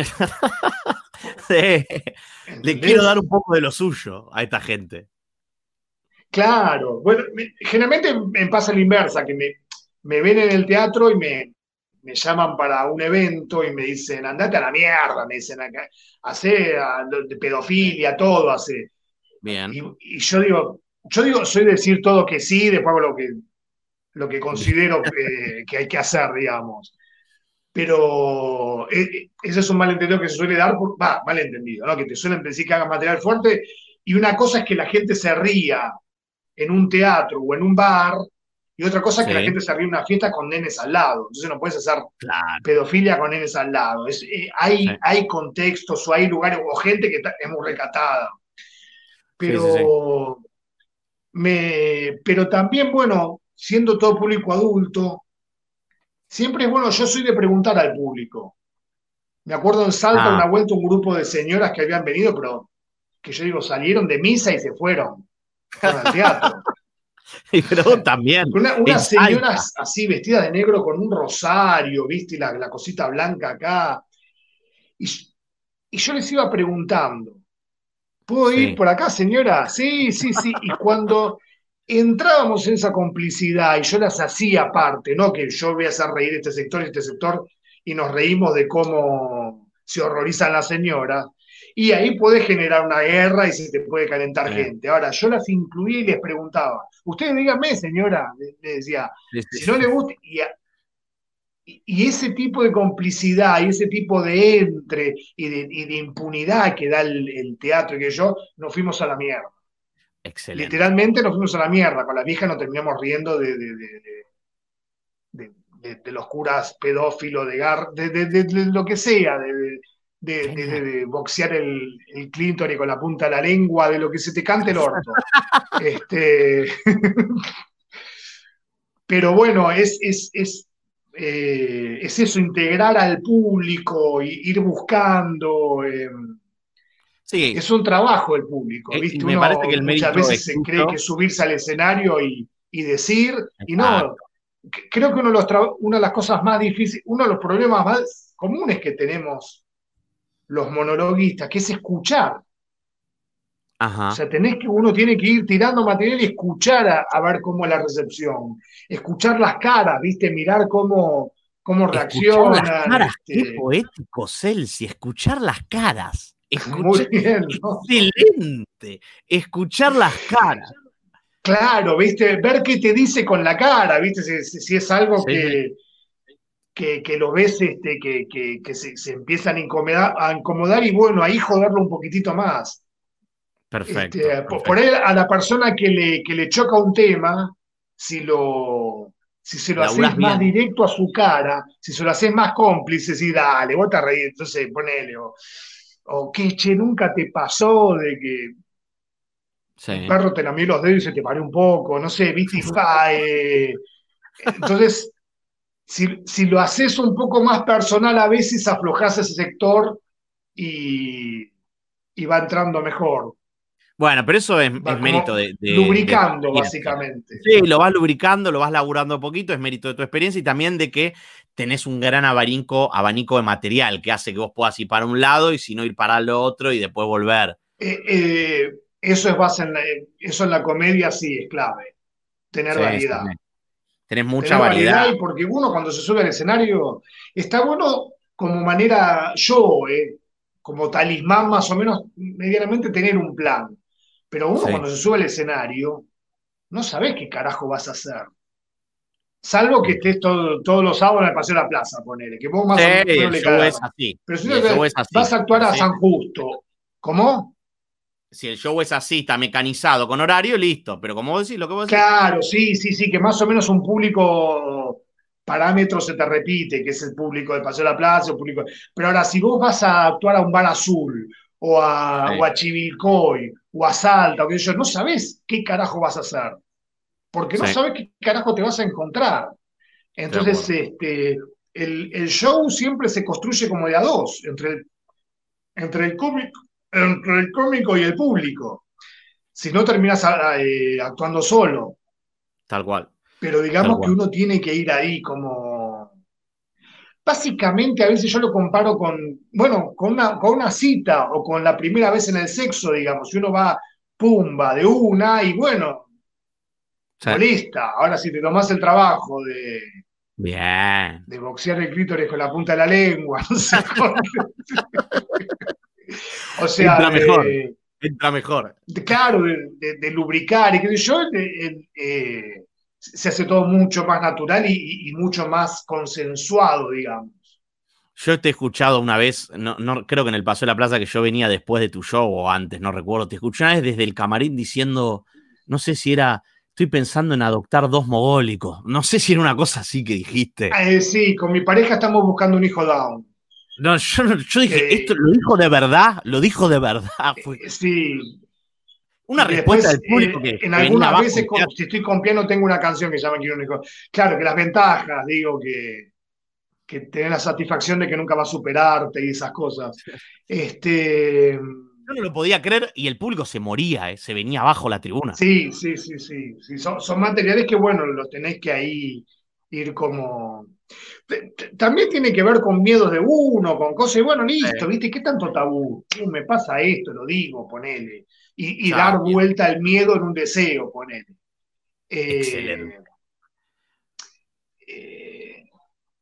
Sí. Le quiero dar ¿Entendés? un poco de lo suyo a esta gente. Claro. Bueno, generalmente me pasa la inversa, que me ven en el teatro y me llaman para un evento y me dicen, andate a la mierda, me dicen acá, hace de pedofilia, todo hace. Bien. Y yo digo, soy decir todo que sí, después hago lo que Bien. considero que hay que hacer, digamos. Pero ese es un malentendido que se suele dar, malentendido, ¿no? Que te suelen decir que hagas material fuerte y una cosa es que la gente se ría en un teatro o en un bar y otra cosa es que la Sí, gente se ríe en una fiesta con nenes al lado. Entonces no puedes hacer claro. pedofilia con nenes al lado. Sí, Hay contextos o hay lugares o gente que es muy recatada. sí, sí, sí. Pero, pero también, bueno, siendo todo público adulto, siempre es bueno, yo soy de preguntar al público. Me acuerdo en Salta Ah, una vuelta un grupo de señoras que habían venido, pero que yo digo, salieron de misa y se fueron al teatro. pero vos también, en Unas Salta. señoras así vestidas de negro con un rosario, ¿viste? Y la cosita blanca acá. Y, y yo les iba preguntando, ¿puedo ir Sí. por acá, señora? Sí, sí, sí. Y cuando entrábamos en esa complicidad y yo las hacía parte, ¿no? Que yo voy a hacer reír este sector, y nos reímos de cómo se horrorizan las señoras. Y ahí puede generar una guerra y se te puede calentar Sí, gente. Ahora, yo las incluía y les preguntaba, ustedes díganme, señora, le decía, sí, si no sí. le gusta, y ese tipo de complicidad y ese tipo de entre y de impunidad que da el teatro y que yo, nos fuimos a la mierda. Excelente. Literalmente nos fuimos a la mierda. Con la vieja nos terminamos riendo de los curas pedófilos, de lo que sea, Genial. de boxear el clítoris con la punta de la lengua, de lo que se te cante el orto. Este, pero bueno, es eso, integrar al público, ir buscando. Sí, Es un trabajo el público, y ¿viste? me parece que Uno el muchas mérito veces es se cree que tuyo. subirse al escenario y decir, y no, Exacto. creo que una de las cosas más difíciles, uno de los problemas más comunes que tenemos los monologuistas, que es escuchar. O Ajá. sea, uno tiene que ir tirando material y escuchar a ver cómo es la recepción. Escuchar las caras, ¿viste? Mirar cómo Escuchar las reaccionan. caras, qué poético, Celsi, escuchar las caras. Muy Escuchar, bien, ¿no? excelente. Escuchar las caras. Claro, ¿viste? Ver qué te dice con la cara, ¿viste? Si es algo Sí, sí. que lo ves, que se empiezan a incomodar y bueno, ahí joderlo un poquitito más. Perfecto, Por ahí perfecto. a la persona que le choca un tema, si lo, si se lo Laburás haces más bien. directo a su cara, si se lo haces más cómplice, si dale, vos te reís, entonces ponele, o que che, nunca te pasó de que el Sí. perro te lamió los dedos y se te paró un poco, no sé, viste, entonces, si lo haces un poco más personal, a veces aflojás ese sector y, y va entrando mejor. Bueno, pero eso es Va mérito como de tu lubricando, experiencia. básicamente. Sí, lo vas lubricando, lo vas laburando a poquito, es mérito de tu experiencia y también de que tenés un gran abanico de material que hace que vos puedas ir para un lado y si no ir para el otro y después volver. Eso es eso en la comedia sí es clave, tener Sí, sí, variedad. sí. Tenés mucha tenés variedad variedad. y porque uno cuando se sube al escenario está bueno como manera, yo, como talismán más o menos, medianamente tener un plan. Pero uno Sí. cuando se sube al escenario, no sabés qué carajo vas a hacer. Salvo que estés todos los sábados en el Paseo de la Plaza, ponele, que vos Sí, más o menos el le show cagás. es así. Pero si Y no, el show es vas así. a actuar Pero a sí, San Justo. ¿Cómo? si el show es así, está mecanizado con horario, listo. Pero como vos decís, lo que vos decís. Claro, sí, sí, sí, que más o menos un público parámetro se te repite, que es el público de Paseo de la Plaza, el público. Pero ahora, si vos vas a actuar a un bar azul, o Sí, a Chivilcoy, o a Salta, o qué sé yo, no sabés qué carajo vas a hacer, porque no sí, sabés qué carajo te vas a encontrar. estoy de Entonces, acuerdo. el show siempre se construye como de a dos, entre entre el cómico y el público. Si no, terminas actuando solo. Tal cual, Pero tal digamos que cual. uno tiene que ir ahí como... Básicamente, a veces yo lo comparo con, bueno, con una cita o con la primera vez en el sexo, digamos. Si uno va, pumba, de una y bueno, Sí. molesta. Ahora, si te tomás el trabajo Bien. de boxear el clítoris con la punta de la lengua, no sé, o sea, Entra mejor, entra mejor. claro, de lubricar y qué sé yo, se hace todo mucho más natural y mucho más consensuado, digamos. Yo te he escuchado una vez, no, creo que en el Paseo de la Plaza que yo venía después de tu show o antes, no recuerdo. Te escuché una vez desde el camarín diciendo, no sé si era, estoy pensando en adoptar dos mogólicos. No sé si era una cosa así que dijiste. Sí, con mi pareja estamos buscando un hijo down. No, yo dije, esto Que lo dijo de verdad, lo dijo de verdad. Fue sí, una y que respuesta después del público en que venía algunas abajo veces, del teatro. si estoy con piano, tengo una canción que se llama Quiero un hijo. Claro, que las ventajas, digo, que tenés la satisfacción de que nunca va a superarte y esas cosas. Este, Yo no lo podía creer y el público se moría, se venía abajo la tribuna. sí, sí, sí, sí, sí. Son materiales que, bueno, los tenés que ahí ir como... También tiene que ver con miedos de uno, con cosas, y bueno, listo, Sí. ¿viste? ¿Qué tanto tabú? Me pasa esto, lo digo, ponele. Y Ya, dar bien. vuelta al miedo en un deseo, ponele. Excelente. Eh, eh,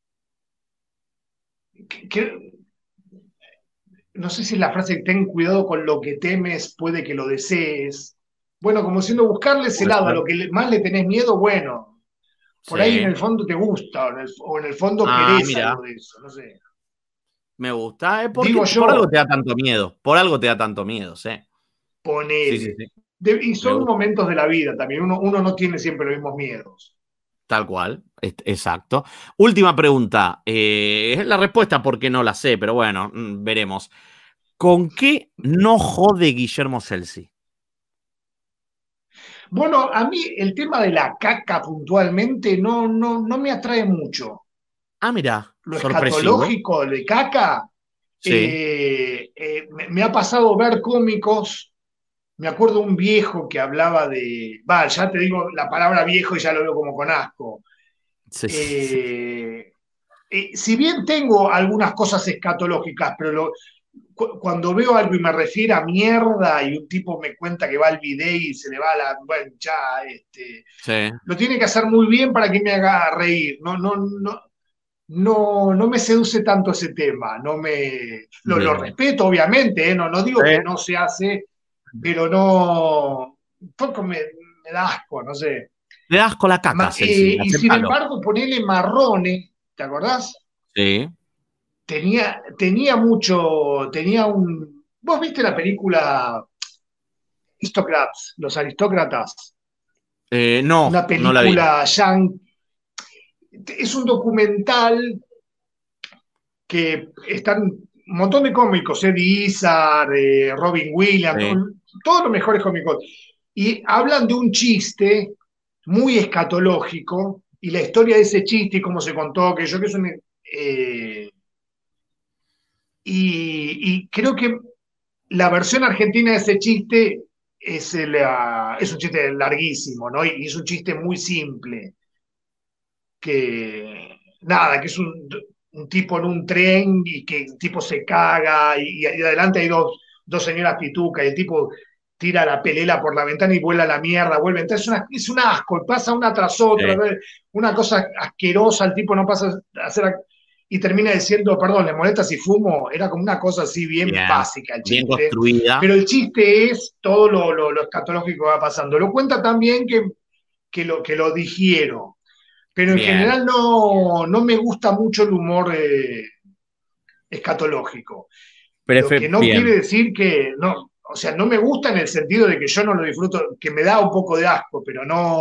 que- no sé si la frase ten cuidado con lo que temes, puede que lo desees. Bueno, como siendo buscarle ese Puede lado, a ser. lo que más le tenés miedo, bueno, por ahí en Sí. el fondo te gusta, o en el fondo Ah, querés mira, algo de eso, no sé. me gusta. Digo Por algo yo, te da tanto miedo. Por algo te da tanto miedo, sí. Sí, sí, ponele. sí. Y Me son gusta. momentos de la vida también, uno no tiene siempre los mismos miedos. Tal cual. Exacto. Última pregunta. La respuesta, porque no la sé, pero bueno, veremos. ¿Con qué no jode Guillermo Celsi? Bueno, a mí el tema de la caca puntualmente no me atrae mucho. Ah, mira, Lo sorpresivo. escatológico de caca, Sí, me ha pasado ver cómicos. Me acuerdo un viejo que hablaba de, va, ya te digo la palabra viejo y ya lo veo como con asco. sí, sí, sí. Eh, si bien tengo algunas cosas escatológicas, pero cuando veo algo y me refiere a mierda y un tipo me cuenta que va al bidet y se le va la, bueno, ya, Sí, lo tiene que hacer muy bien para que me haga reír. No me seduce tanto ese tema. Lo bien. respeto, obviamente, no digo Sí. que no se hace, pero no, un poco me da asco, no sé. Le das con la caca, Celsi, Y sin aceptalo. embargo, ponele Marrone, ¿te acordás? Sí. Tenía un... ¿Vos viste la película Aristocrats, Los Aristócratas? Una No, no la vi. película es un documental que están un montón de cómicos, Eddie Izzard, Robin Williams, Sí. todos los mejores cómicos, y hablan de un chiste muy escatológico y la historia de ese chiste y cómo se contó, que yo que es un... y creo que la versión argentina de ese chiste es un chiste larguísimo, ¿no? Y es un chiste muy simple, que nada, que es un tipo en un tren y que el tipo se caga y adelante hay dos señoras pitucas y el tipo tira la pelela por la ventana y vuela a la mierda, vuelve. Entonces es un asco, pasa una tras otra, Sí. una cosa asquerosa, el tipo no pasa a hacer... Y termina diciendo, perdón, ¿le molesta si fumo? Era como una cosa así bien Bien, básica el bien chiste. construida. Pero el chiste es todo lo escatológico que va pasando. Lo cuenta también que lo digiero. Pero en Bien. general no me gusta mucho el humor escatológico. Lo que no quiere Bien. decir que no, o sea, no me gusta en el sentido de que yo no lo disfruto, que me da un poco de asco, pero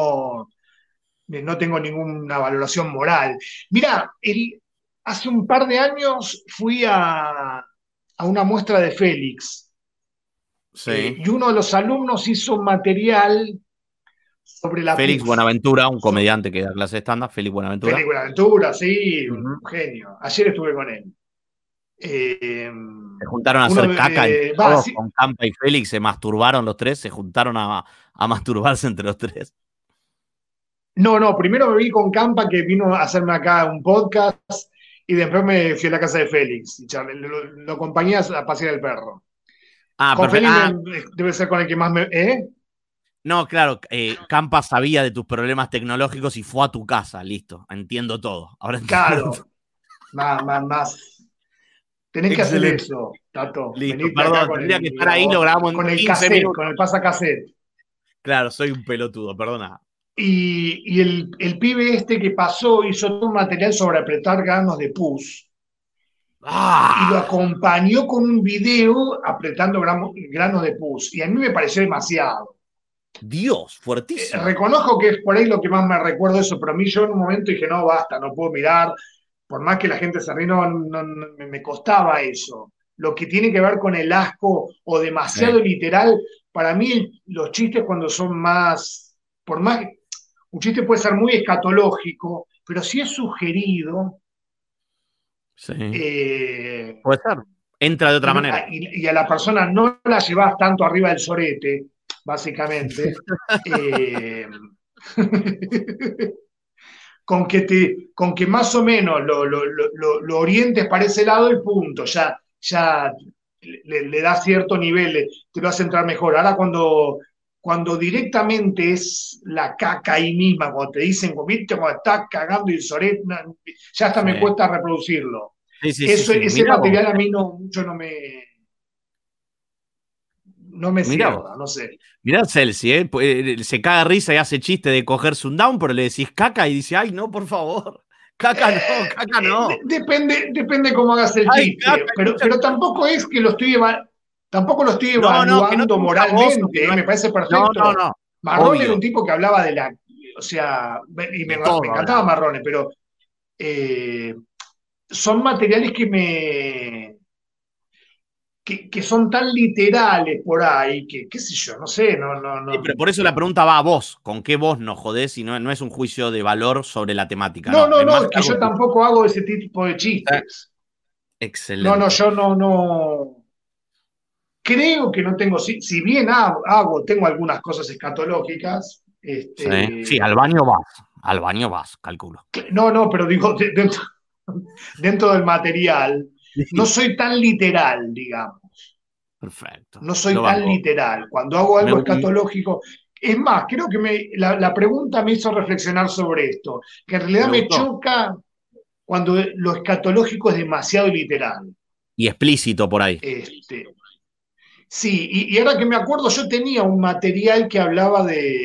no tengo ninguna valoración moral. Mira, hace un par de años fui a una muestra de Félix Sí. y uno de los alumnos hizo un material sobre la Félix pus. Buenaventura, un comediante que da clase de stand-up. Félix Félix Buenaventura. Buenaventura, sí, Ujú. un genio. Ayer estuve con él. Eh, Se juntaron a uno hacer caca entre va, todos sí, con Campa y Félix, se masturbaron los tres, se juntaron a masturbarse entre los tres. no, primero me vi con Campa que vino a hacerme acá un podcast y después me fui a la casa de Félix y lo acompañé a pasear el perro. Ah, Con perfecto. Félix Ah, debe ser con el que más me... ¿Eh? no, claro, Campa sabía de tus problemas tecnológicos y fue a tu casa, listo, entiendo todo. Ahora entiendo todo. Claro, más. Tenés que hacer Excelente, eso, Tato. listo, Venirte acá perdón, con tendría que estar ahí, lo grabamos en con el 15 cassette, con minutos. el pasacassette. Claro, soy un pelotudo, perdona. Y el pibe este que pasó hizo todo un material sobre apretar granos de pus y lo ¡Ah! acompañó con un video apretando granos de pus. Y a mí me pareció demasiado. Dios, fuertísimo. Reconozco que es por ahí lo que más me recuerdo de eso, pero a mí yo en un momento dije, no, basta, no puedo mirar, por más que la gente se ríe, me costaba eso. Lo que tiene que ver con el asco o demasiado Sí, literal, para mí los chistes cuando son más, por más, un chiste puede ser muy escatológico, pero si es sugerido, sí. eh, Puede ser. Entra de otra manera. y a la persona no la llevas tanto arriba del sorete, básicamente, eh, con que más o menos lo orientes para ese lado y punto, ya le da cierto nivel, te lo hace entrar mejor. Ahora cuando directamente es la caca ahí misma, cuando te dicen, viste, cuando estás cagando y el sorete, ya hasta me Sí. cuesta reproducirlo. Sí, sí, sí, Eso, sí. ese Mirá vos, material a mí mucho no me mirá vos. cierra, no sé. Mirá el Celsi, ¿eh? Se caga de risa y hace chiste de cogerse un down, pero le decís caca y dice, ay, no, por favor. Caca no, caca no. Depende cómo hagas el Ay, caca, chiste, hay mucha pero caca. tampoco lo estoy No, que no te evaluando gusta a vos o que moralmente, no es. me parece No, no, perfecto. no. Marrone era un Obvio. tipo que hablaba o sea, y De me todo encantaba hablaba. Marrone, pero eh, son materiales que son tan literales por ahí, que qué sé yo, no sé, Sí, pero por eso la pregunta va a vos. ¿Con qué vos no jodés? Y no es un juicio de valor sobre la temática, no. Es no, más es que algo yo que. tampoco hago ese tipo de chistes. No, Excelente. yo no. Creo que no tengo, si bien tengo algunas cosas escatológicas, Sí, sí, al baño vas. Al baño vas, calculo. no, pero digo, dentro del material, no Sí. soy tan literal, digamos, Perfecto. no soy Lo tan banco. literal. Cuando hago Me- algo escatológico, es más, creo que la pregunta me hizo reflexionar sobre esto, que en realidad Me me gustó. choca cuando lo escatológico es demasiado literal. Y explícito por ahí. Este, sí, y ahora que me acuerdo, yo tenía un material que hablaba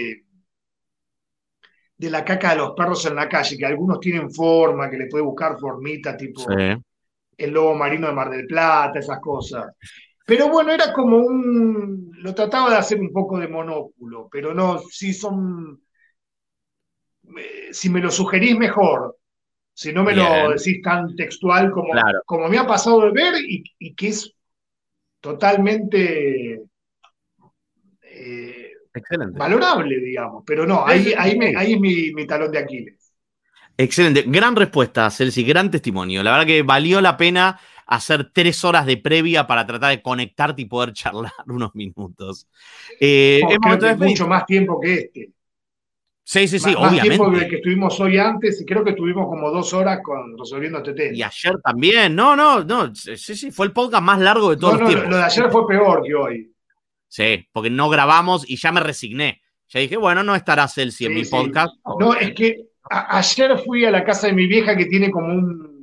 de la caca de los perros en la calle, que algunos tienen forma, que le puede buscar formita, Sí. tipo el lobo marino de Mar del Plata, esas cosas. Pero bueno, era como lo trataba de hacer un poco de monóculo, pero no, si me lo sugerís mejor, si no me lo Bien. decís tan textual Claro. como me ha pasado de ver y que es totalmente Excelente. valorable, digamos, pero no, Sí, sí, sí, sí. ahí es mi talón de Aquiles. Excelente. Gran respuesta, Celsi. Gran testimonio. La verdad que valió la pena hacer 3 horas de previa para tratar de conectarte y poder charlar unos minutos. Es Creo momento de que mucho despedirse. más tiempo que este. Sí, sí, sí, Más tiempo que el obviamente. que estuvimos hoy antes, y creo que estuvimos como 2 horas resolviendo este Y tema. ayer también. No, no, no. Sí, sí, fue el podcast más largo de todos No, los no, lo de tiempos. ayer fue peor que hoy. Sí, porque no grabamos y ya me resigné. Ya dije, bueno, no estará Celsi en mi podcast. No, es que ayer fui a la casa de mi vieja que tiene como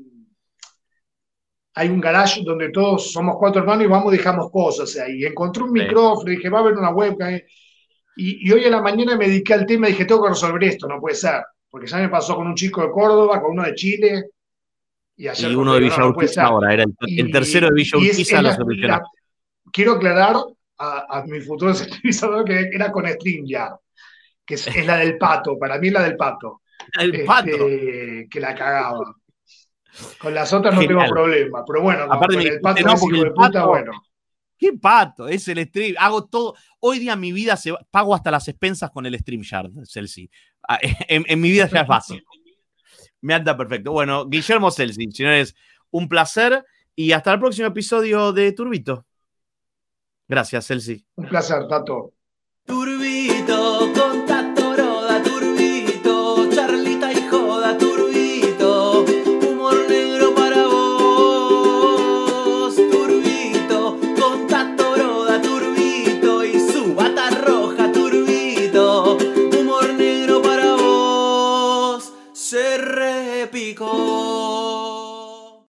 hay un garage donde todos somos 4 hermanos y vamos, dejamos cosas ahí. Encontré un micrófono, dije, va a haber una webcam. Y hoy a la mañana me dediqué al tema y dije, tengo que resolver esto, no puede ser. Porque ya me pasó con un chico de Córdoba, con uno de Chile, y ayer Y cuando uno de digo, Villa no puede Urquiza ser. ahora, era el tercero de Villa Urquiza, lo solucionó. Quiero aclarar a mi futuro estabilizador que era con StreamYard, que es la del pato, para mí es la del pato. El pato. Que la cagaba. Con las otras no Genial. tengo problema, pero bueno, Aparte con me el pato dijiste, no, es porque hijo el de puta, pato, bueno. ¿qué pato? Es el stream. Hago todo. Hoy día mi vida pago hasta las expensas con el StreamYard, Celsi. En mi vida ya es básico. Me anda perfecto. Bueno, Guillermo Celsi, señores, un placer y hasta el próximo episodio de Turbito. Gracias, Celsi. Un placer, Tato. Turbito, con Tato Roda, Turbito, charlita y joda, Turbito, humor negro para vos, Turbito, con Tato Roda, Turbito y su bata roja, Turbito, humor negro para vos, se repicó.